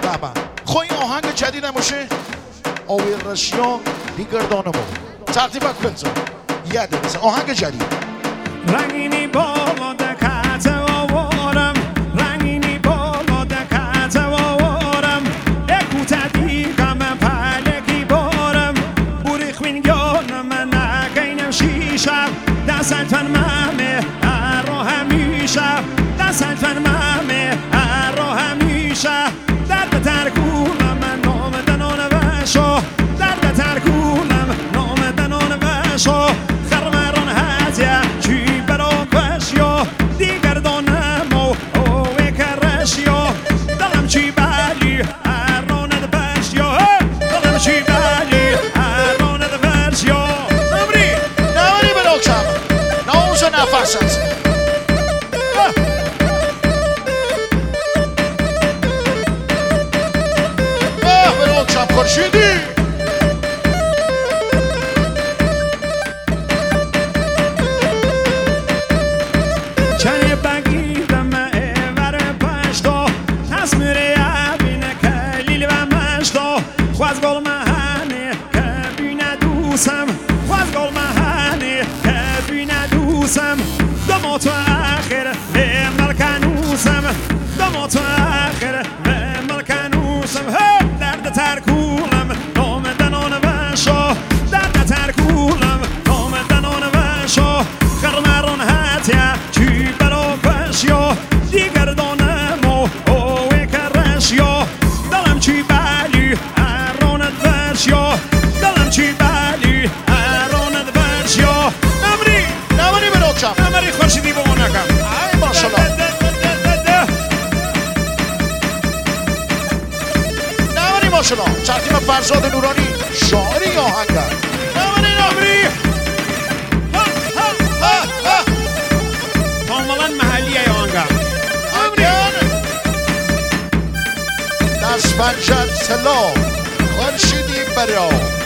صاحبم خو این آهنگ جدید نموشه آوی رشیا دیگر دانمو تقدیم کنزو یاده مثل آهنگ جدید رنگینی بالا دکت آوارم رنگینی بالا دکت آوارم اکوت دیگم پلکی بارم بوری خوینگانم نگینم شیشم دستن ممه رو همیشه دستن ممه رو همیشه درد ترکونم نام دنان وشو درد ترکونم نام دنان وشو خرمران هاتیا چی برا کشیو دیگر دانم اوی کرشیو دلم چی بلی اراند بشیو دلم چی بلی اراند بشیو نمری بلوکم نوز نفست بلوکم کرشیدی چنی بگیدم ایور پشتو تصمیری بینه کلیل و مشتو خواز گل مهنی که بینه دوسم خواز گل مهنی که بینه دوسم دمو تو آخر به ملکنوسم دمو تو آخر به ملکنوسم درد ترکولم نام دنان وشو درد ترکولم نام دنان وشو خرمران هاتیا چی برا کشیو دیگر دانم اوی کرشیو دلم چی بلی اراند ورشیو دلم چی بلی اراند ورشیو نمری بلوکم نمری خورشیدی با اونکم ای ماشالله نمری ماشالله ترتیب فرزاد نورانی شاعری آهنگر نمری کاملا محلیه آهنگر دست پنجت سلام خورشیدی برا